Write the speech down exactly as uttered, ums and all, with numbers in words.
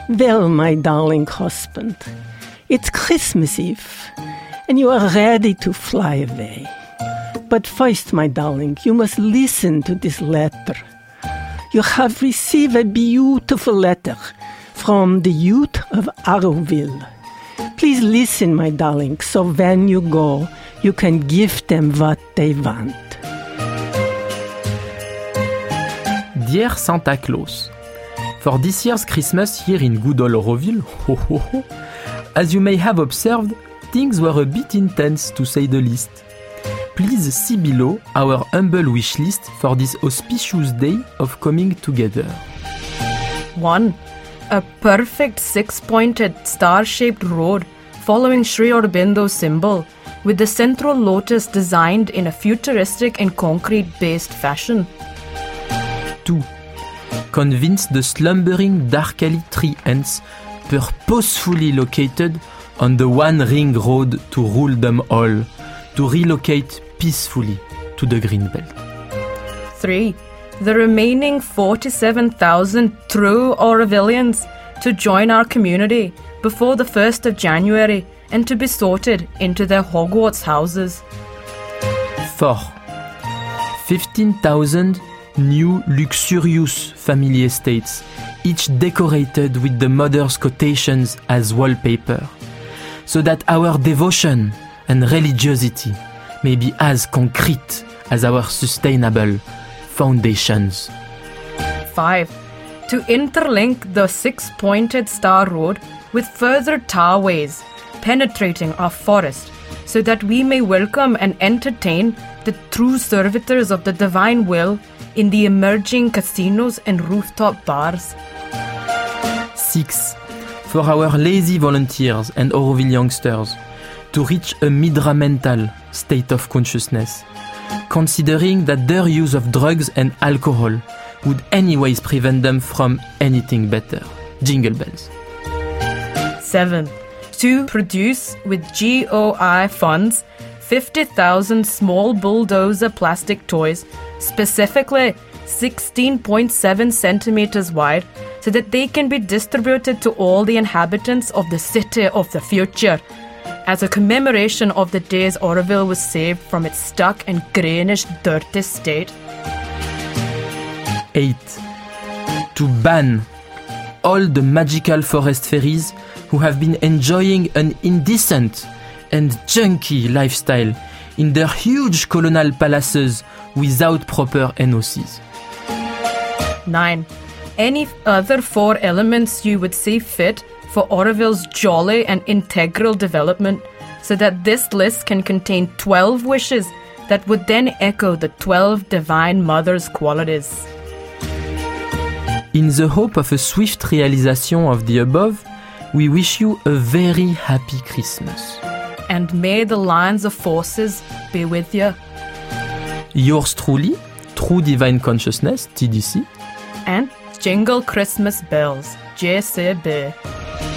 Well, my darling husband, it's Christmas Eve, and you are ready to fly away. But first, my darling, you must listen to this letter. You have received a beautiful letter from the youth of Arrowville. Please listen, my darling, so when you go, you can give them what they want. Dear Santa Claus, for this year's Christmas here in good old Arrowville, ho, ho, ho, as you may have observed, things were a bit intense to say the least. Please see below our humble wish list for this auspicious day of coming together. one. A perfect six-pointed star-shaped road following Sri Aurobindo's symbol, with the central lotus designed in a futuristic and concrete-based fashion. two. Convince the slumbering Darkali tree ants purposefully located on the One Ring Road to rule them all, to relocate peacefully to the Greenbelt. three. The remaining forty-seven thousand true Aurovillians to join our community before the first of January and to be sorted into their Hogwarts houses. four. fifteen thousand new luxurious family estates, each decorated with the mother's quotations as wallpaper, so that our devotion and religiosity may be as concrete as our sustainable foundations. five. To interlink the six-pointed star road with further tarways penetrating our forest, so that we may welcome and entertain the true servitors of the divine will in the emerging casinos and rooftop bars. six. For our lazy volunteers and Auroville youngsters to reach a midramental state of consciousness, considering that their use of drugs and alcohol would anyways prevent them from anything better. Jingle bells. seven. To produce with G O I funds fifty thousand small bulldozer plastic toys, specifically sixteen point seven centimeters wide, so that they can be distributed to all the inhabitants of the city of the future, as a commemoration of the days Auroville was saved from its stuck and greenish, dirty state. eight. To ban all the magical forest fairies who have been enjoying an indecent and junky lifestyle in their huge colonial palaces without proper N O Cs. nine. Any other four elements you would see fit for Auroville's jolly and integral development, so that this list can contain twelve wishes that would then echo the twelve Divine Mother's qualities. In the hope of a swift realization of the above, we wish you a very happy Christmas. And may the lines of forces be with you. Yours truly, True Divine Consciousness, T D C. And Jingle Christmas Bells, J C B.